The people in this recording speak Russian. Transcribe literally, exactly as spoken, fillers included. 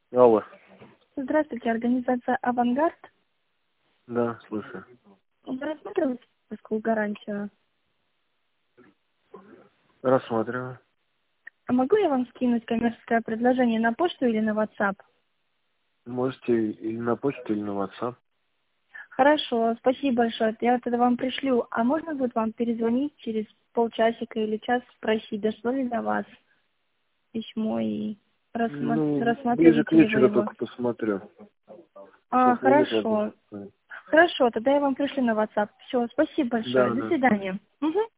Алло. Здравствуйте, организация «Авангард». Да, слушаю. Вы рассматриваете такую гарантию? Рассматриваю. А могу я вам скинуть коммерческое предложение на почту или на WhatsApp? Можете и на почту, или на WhatsApp. Хорошо, спасибо большое. Я тогда вам пришлю. А можно будет вам перезвонить через полчасика или час, спросить, дошло ли до вас письмо и рассма- Ну, ближе к рассматриваете ли вы вечеру его? только посмотрю. А, Сейчас не нет хорошо. возможности. Хорошо, тогда я вам пришлю на WhatsApp. Все, спасибо большое. Да, До да. свидания. Мгм.